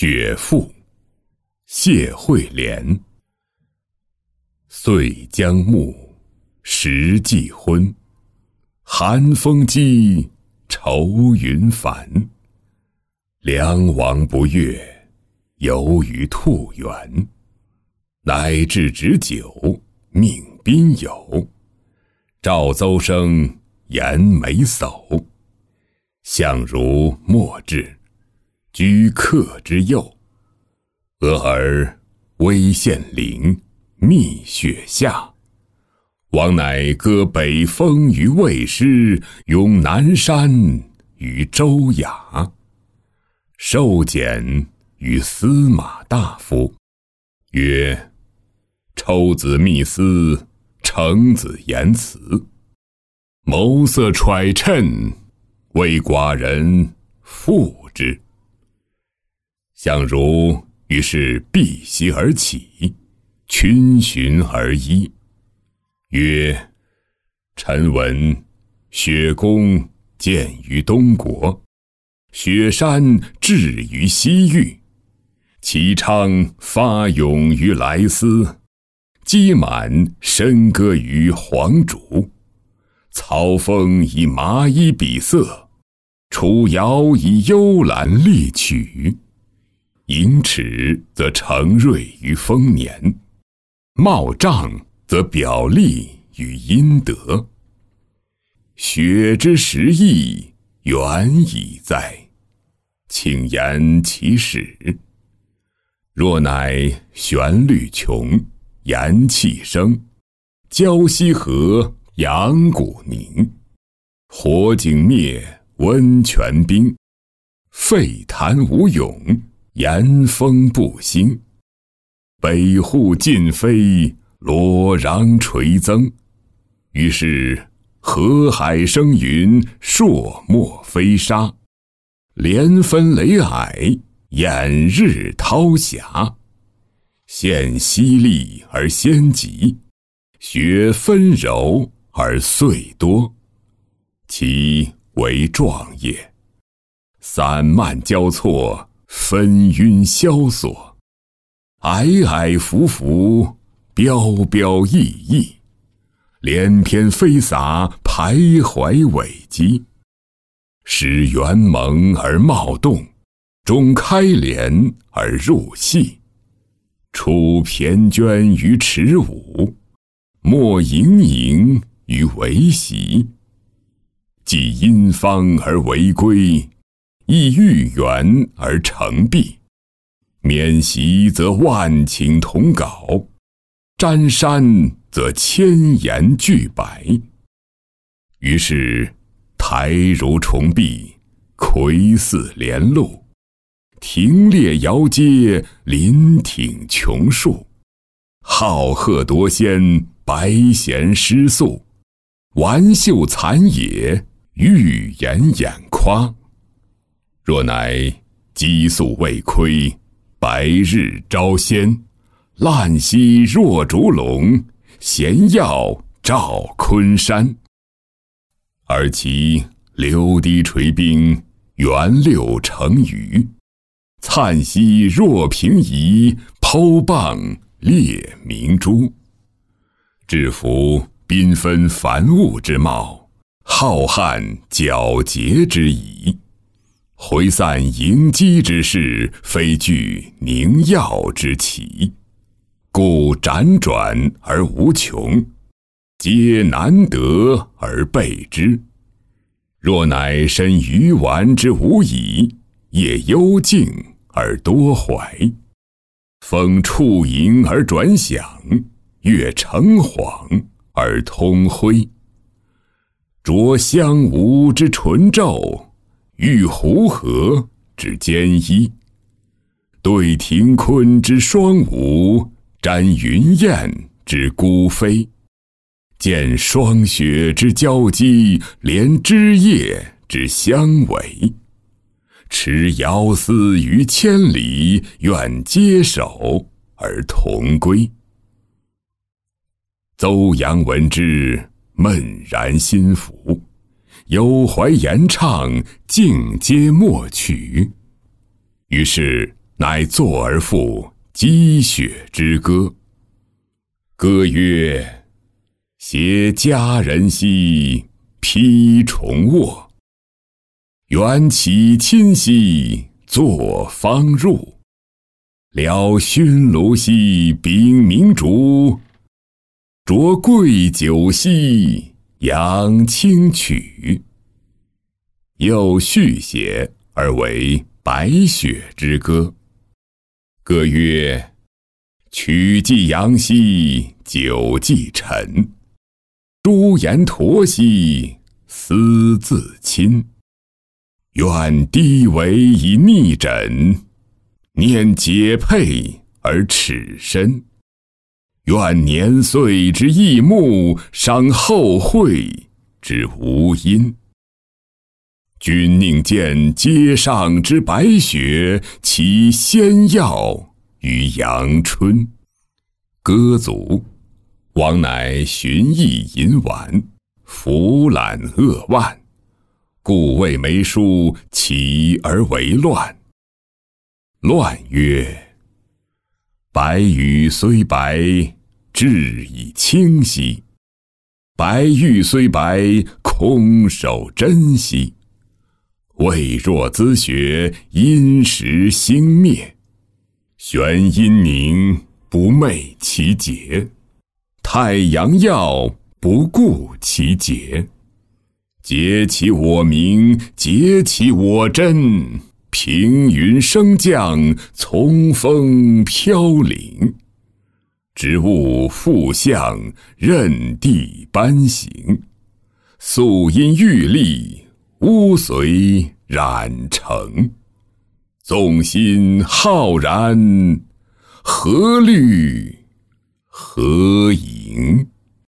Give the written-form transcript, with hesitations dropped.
雪赋，谢惠莲。岁将暮，时既昏，寒风激，愁云烦。梁王不悦，游于兔园。乃至止酒，命宾友。赵邹生，言眉叟。相如莫至，居客之右。俄而威县陵，密雪下。王乃歌北风于魏师，咏南山于周雅。受简于司马大夫，曰：抽子密思，成子言辞。谋色揣衬，为寡人负之。相如于是避席而起，群循而依。曰：臣闻雪公见于东国，雪山至于西域，齐昌发勇于莱斯，积满笙歌于黄竹。曹风以麻衣比色，楚瑶以幽兰丽曲。盈尺则成瑞于丰年，茂丈则表利于阴德。雪之时异，远矣哉！请言其始。若乃旋律穷，言气生，胶溪河，阳谷凝。火井灭，温泉冰。沸潭无涌，岩峰不兴。北户尽飞，罗壤垂增。于是河海生云，朔漠飞沙。连分雷霭，掩日涛霞。现淅沥而先急，雪分柔而岁多。其为壮业。散漫交错，纷纭萧索。霭霭浮浮，标标逸逸。连篇飞洒，徘徊尾迹。始圆蒙而冒动，终开帘而入隙。出骈娟于池舞，莫盈盈于维席。既因方而为归，亦欲圆而成璧。免席则万顷同稿，沾衫则千言俱白。于是台如重壁，魁似连路。庭列遥阶，林挺琼树。浩赫夺先，白弦失速。玩秀残野，欲言掩夸。若乃激素未亏，白日朝鲜。烂兮若烛龙，闲耀照昆山。而其流滴垂冰，圆溜成鱼。灿兮若平夷，剖蚌列明珠。制服缤纷繁物之貌，浩瀚皎洁之仪。回散迎击之势，非具凝耀之奇。故辗转而无穷，皆难得而备之。若乃身鱼丸之无已，也幽静而多怀。风触盈而转响，月成晃而通辉。着香吴之唇皱，遇湖河之坚衣。对庭坤之双舞，瞻云雁之孤飞。见霜雪之交击，连枝叶之相违。持遥思于千里，愿接手而同归。邹阳闻之，泯然心服。有怀言唱，尽皆默取。于是乃作而赋积雪之歌。歌曰：携佳人兮，披重卧。缘起亲兮，作方入。聊熏炉兮，秉明烛。酌桂酒兮，扬清曲。又续写而为白雪之歌。歌曰：曲既扬兮，酒既沉。朱颜驼兮，思自亲。愿低帷以逆枕，念解佩而耻身。愿年岁之异目，赏后会之无因。君宁见阶上之白雪，其先耀于阳春。歌卒，王乃寻意淫玩，俯览扼腕，故谓梅书起而为乱。乱曰：白羽虽白，志以清兮；白玉虽白，空守真兮。未若兹雪，因时兴灭。玄阴凝，不昧其节；太阳耀，不顾其节。节其我明，节其我真。平云升降，从风飘零。植物复象，任地斑形。素因玉立，乌随染成。纵心浩然，何虑何盈？